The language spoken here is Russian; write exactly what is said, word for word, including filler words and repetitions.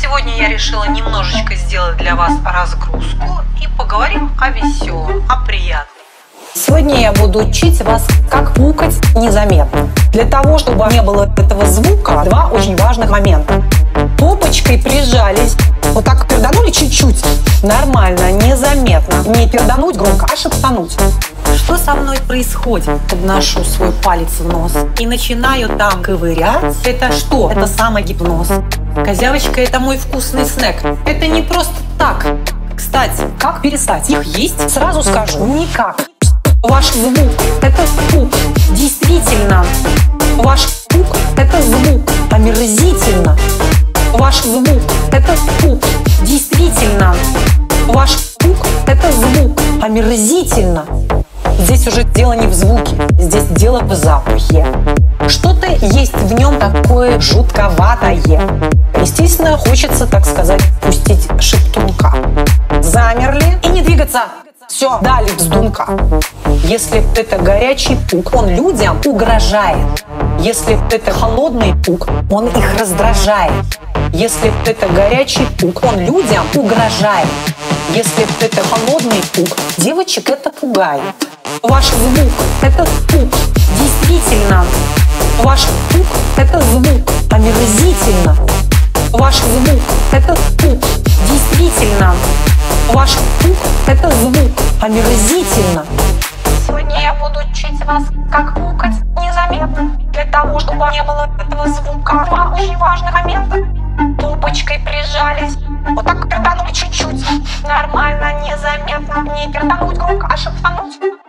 Сегодня я решила немножечко сделать для вас разгрузку и поговорим о веселом, о приятном. Сегодня я буду учить вас, как пукать незаметно. Для того, чтобы не было этого звука, два очень важных момента. Попочкой прижались, вот так перданули чуть-чуть. Нормально, незаметно. Не пердануть громко, а шептануть. Что со мной происходит? Подношу свой палец в нос и начинаю там ковырять. Это что? Это самогипноз. Козявочка, это мой вкусный снэк. Это не просто так. Кстати, как перестать их есть? Сразу скажу, никак. Ваш звук – это пук. Действительно, ваш пук – это звук. Омерзительно. Ваш звук – это пук. Действительно, ваш пук – это звук. Омерзительно. Здесь уже дело не в звуке, здесь дело в запахе. Что-то есть в нем такое жутковатое. Естественно, хочется, так сказать, пустить шептунка. Замерли и не двигаться. Все, дали вздунка. Если это горячий пук, он людям угрожает. Если это холодный пук, он их раздражает. Если это горячий пук, он людям угрожает. Если это холодный пук, девочек это пугает. Ваш звук – это пук. Действительно, ваш пук – это звук. Омерзительно. Ваш звук – это пук. Действительно, ваш пук – это звук. Омерзительно. Сегодня я буду учить вас, как пукать незаметно. Для того, чтобы не было этого звука, два очень важных момента. Попочкой прижались, вот так перданули чуть-чуть. Нормально, незаметно. Не пердануть громко, а шептануть.